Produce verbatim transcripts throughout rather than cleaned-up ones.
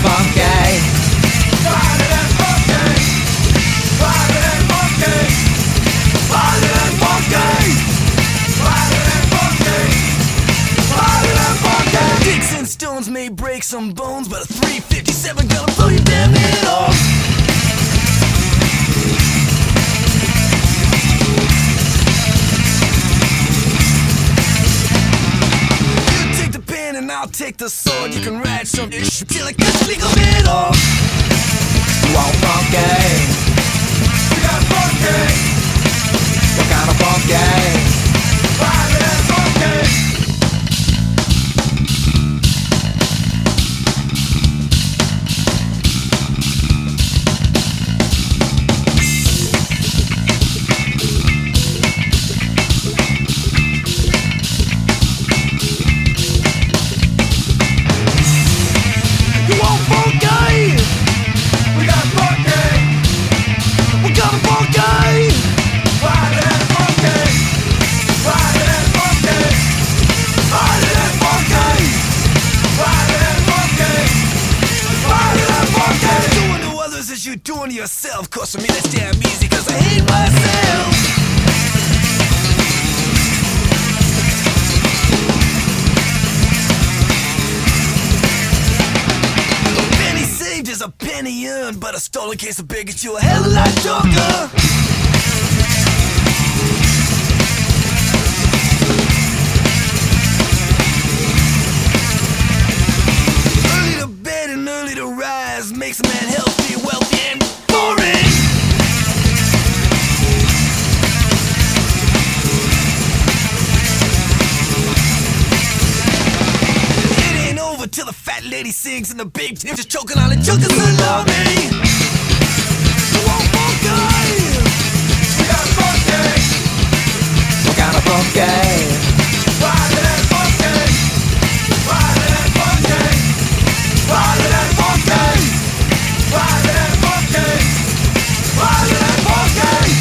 funky. Wild and funky. Wild and funky. Wild and funky. Wild and funky. Wild and funky. Sticks and stones may break some bones, but a three fifty-seven gonna blow your damn head off. And I'll take the sword. You can ride some ish till I cut your legal head off. You want funky? We got funky. What kind of funky? Wild and funky. You doing to yourself, cause for me that's damn easy, cause I hate myself. A penny saved is a penny earned, but a stolen case of beer gets you a hell of a lot drunker. Early to bed and early to rise makes a man healthy, wealthy, and boring. It ain't over till the fat lady sings and the big Tim's just choking on the junkers along me. You want funky? We got funky. What kind of funky? Wild and funky. Wild and funky. Wild and funky. Wild and funky. Wild and funky.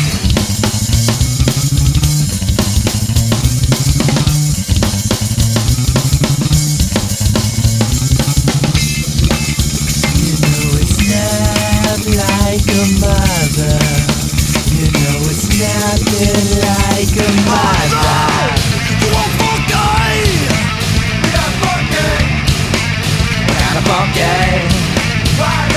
You know it's not like a mother. You know it's nothing like a mother. You want funky? We got funky. What kind of funky? Wild